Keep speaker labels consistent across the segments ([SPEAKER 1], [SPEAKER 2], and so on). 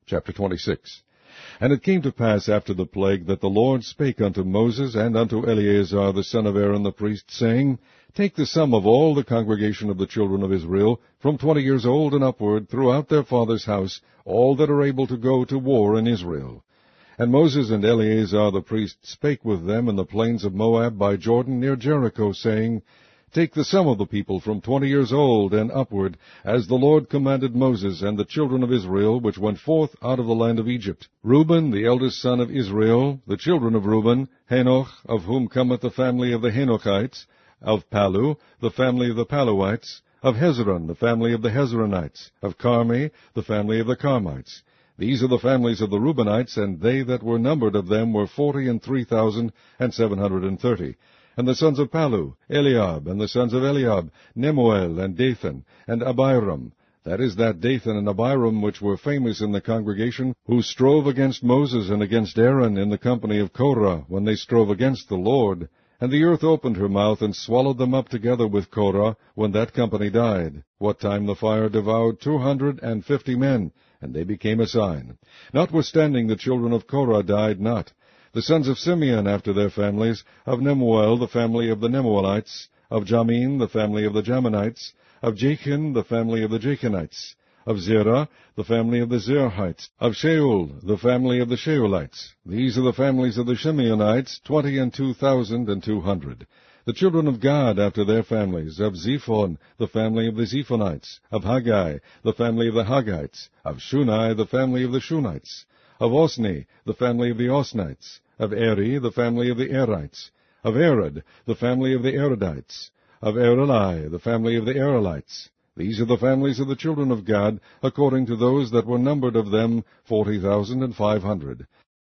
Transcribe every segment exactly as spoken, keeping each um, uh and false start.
[SPEAKER 1] Chapter twenty-six. And it came to pass after the plague that the Lord spake unto Moses and unto Eleazar the son of Aaron the priest, saying, Take the sum of all the congregation of the children of Israel, from twenty years old and upward, throughout their father's house, all that are able to go to war in Israel. And Moses and Eleazar the priest spake with them in the plains of Moab by Jordan near Jericho, saying, Take the sum of the people from twenty years old and upward, as the Lord commanded Moses and the children of Israel, which went forth out of the land of Egypt. Reuben, the eldest son of Israel, the children of Reuben, Hanoch, of whom cometh the family of the Hanochites, of Palu, the family of the Paluites, of Hezron, the family of the Hezronites, of Carmi, the family of the Carmites. These are the families of the Reubenites, and they that were numbered of them were forty and three thousand and seven hundred and thirty. And the sons of Palu, Eliab, and the sons of Eliab, Nemuel, and Dathan, and Abiram. That is that Dathan and Abiram which were famous in the congregation, who strove against Moses and against Aaron in the company of Korah, when they strove against the Lord. And the earth opened her mouth, and swallowed them up together with Korah, when that company died, what time the fire devoured two hundred and fifty men, and they became a sign. Notwithstanding the children of Korah died not. The sons of Simeon after their families, of Nemuel the family of the Nemuelites, of Jamin the family of the Jaminites, of Jachin the family of the Jachinites, of Zerah the family of the Zerahites, of Shaul the family of the Shaulites. These are the families of the Shimeonites, twenty and two thousand and two hundred. The children of Gad after their families, of Zephon the family of the Zephonites, of Haggai the family of the Haggites, of Shunai the family of the Shunites, of Osni the family of the Osnites, of Eri the family of the Erites, of Arad the family of the Aradites, of Areli the family of the Arelites. These are the families of the children of Gad, according to those that were numbered of them, forty thousand and five hundred.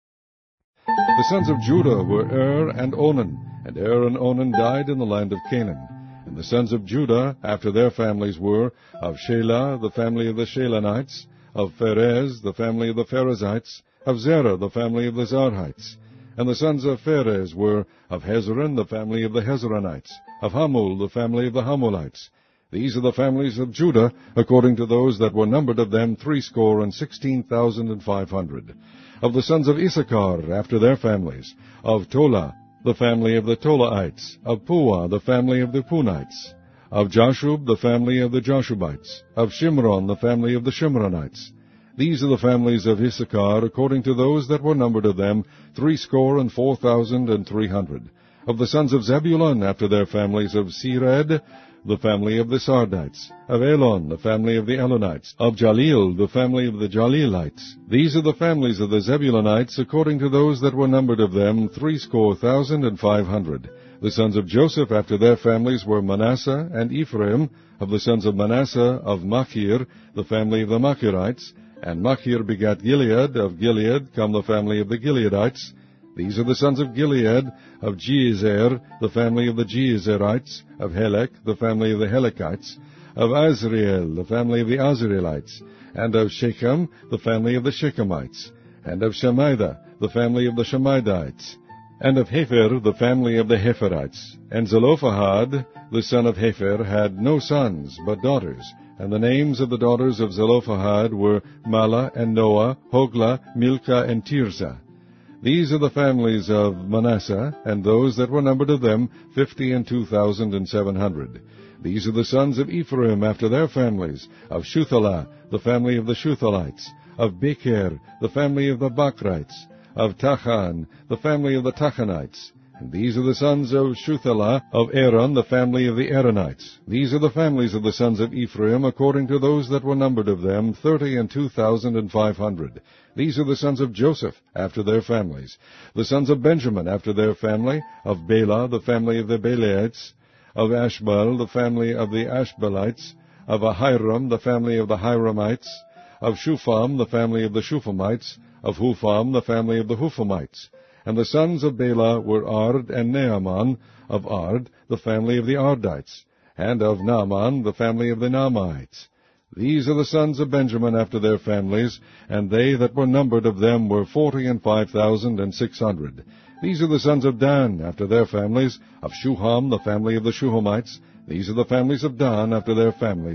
[SPEAKER 1] The sons of Judah were Er and Onan, and Er and Onan died in the land of Canaan. And the sons of Judah after their families were, of Shelah the family of the Shelanites, of Pharez the family of the Pharezites, of Zerah the family of the Zarhites. And the sons of Pharez were, of Hezron the family of the Hezronites, of Hamul the family of the Hamulites. These are the families of Judah, according to those that were numbered of them, threescore and sixteen thousand and five hundred. Of the sons of Issachar after their families, of Tola the family of the Tolaites, of Puah the family of the Punites, of Jashub the family of the Jashubites, of Shimron the family of the Shimronites. These are the families of Issachar, according to those that were numbered of them, threescore and four thousand and three hundred. Of the sons of Zebulun after their families, of Sered the family of the Sardites, of Elon the family of the Elonites, of Jalil the family of the Jalilites. These are the families of the Zebulunites, according to those that were numbered of them, threescore thousand and five hundred. The sons of Joseph after their families were Manasseh and Ephraim. Of the sons of Manasseh, of Machir the family of the Machirites, and Machir begat Gilead. Of Gilead come the family of the Gileadites. These are the sons of Gilead, of Jeezer, the family of the Jeezerites, of Helek, the family of the Helekites, of Azriel, the family of the Azrielites, and of Shechem, the family of the Shechemites, and of Shemida, the family of the Shemidites, and of Hepher, the family of the Hepherites. And Zelophehad, the son of Hepher, had no sons, but daughters. And the names of the daughters of Zelophehad were Mala and Noah, Hoglah, Milcah, and Tirzah. These are the families of Manasseh, and those that were numbered of them, fifty and two thousand and seven hundred. These are the sons of Ephraim after their families, of Shuthelah, the family of the Shuthalites, of Becher, the family of the Bakrites, of Tachan, the family of the Tachanites. And these are the sons of Shuthelah, of Aaron, the family of the Aaronites. These are the families of the sons of Ephraim, according to those that were numbered of them, thirty and two thousand and five hundred. These are the sons of Joseph, after their families. The sons of Benjamin, after their family, of Bela, the family of the Belaites, of Ashbal, the family of the Ashbalites, of Ahiram, the family of the Hiramites, of Shupham, the family of the Shuphamites, of Hupham, the family of the Huphamites. And the sons of Bela were Ard and Naaman, of Ard, the family of the Ardites, and of Naaman, the family of the Naamites. These are the sons of Benjamin after their families, and they that were numbered of them were forty and five thousand and six hundred. These are the sons of Dan after their families, of Shuham, the family of the Shuhamites. These are the families of Dan after their families.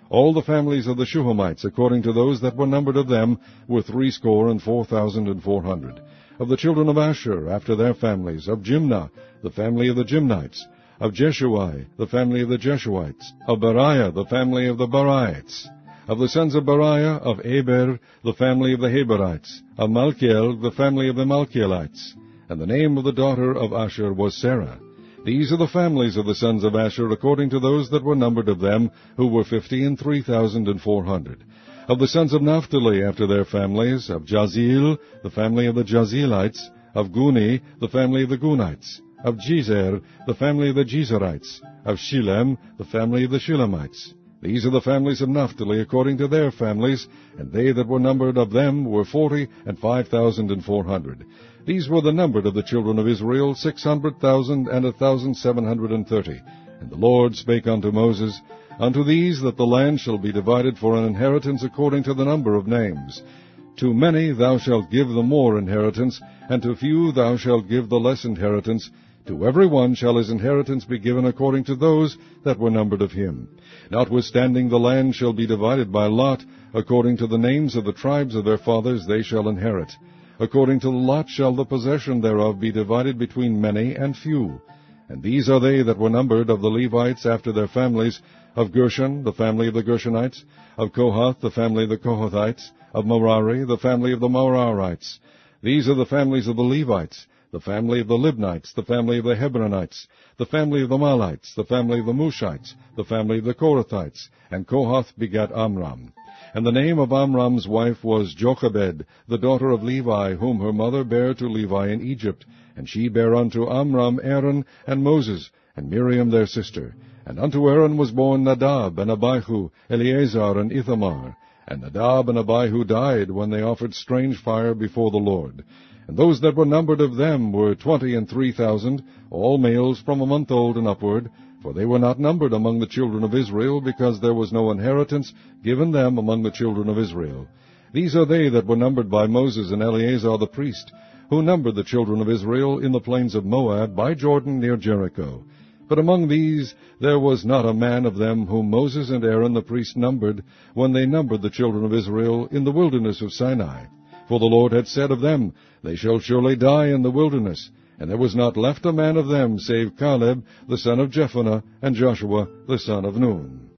[SPEAKER 1] All the families of the Shuhamites, according to those that were numbered of them, were threescore and four thousand and four hundred. Of the children of Asher, after their families, of Jimnah, the family of the Jimnites, of Jeshuai, the family of the Jeshuites, of Beriah, the family of the Beriites, of the sons of Beriah, of Eber, the family of the Heberites, of Malchiel, the family of the Malchielites. And the name of the daughter of Asher was Sarah. These are the families of the sons of Asher, according to those that were numbered of them, who were fifty and three thousand and four hundred. Of the sons of Naphtali, after their families, of Jazeel, the family of the Jazelites, of Guni, the family of the Gunites, of Jezer, the family of the Jezerites, of Shilem, the family of the Shilemites. These are the families of Naphtali, according to their families, and they that were numbered of them were forty and five thousand and four hundred. These were the numbered of the children of Israel, six hundred thousand and a thousand seven hundred and thirty. And the Lord spake unto Moses, Unto these that the land shall be divided for an inheritance according to the number of names. To many thou shalt give the more inheritance, and to few thou shalt give the less inheritance. To every one shall his inheritance be given according to those that were numbered of him. Notwithstanding the land shall be divided by lot, according to the names of the tribes of their fathers they shall inherit. According to the lot shall the possession thereof be divided between many and few. And these are they that were numbered of the Levites after their families, of Gershon, the family of the Gershonites, of Kohath, the family of the Kohathites, of Merari, the family of the Merarites. These are the families of the Levites, the family of the Libnites, the family of the Hebronites, the family of the Malites, the family of the Mushites, the family of the Korathites. And Kohath begat Amram. And the name of Amram's wife was Jochebed, the daughter of Levi, whom her mother bare to Levi in Egypt. And she bare unto Amram Aaron and Moses, and Miriam their sister. And unto Aaron was born Nadab, and Abihu, Eleazar, and Ithamar. And Nadab and Abihu died when they offered strange fire before the Lord. And those that were numbered of them were twenty and three thousand, all males from a month old and upward. For they were not numbered among the children of Israel, because there was no inheritance given them among the children of Israel. These are they that were numbered by Moses and Eleazar the priest, who numbered the children of Israel in the plains of Moab by Jordan near Jericho. But among these there was not a man of them whom Moses and Aaron the priest numbered, when they numbered the children of Israel in the wilderness of Sinai. For the Lord had said of them, They shall surely die in the wilderness. And there was not left a man of them, save Caleb the son of Jephunneh, and Joshua the son of Nun.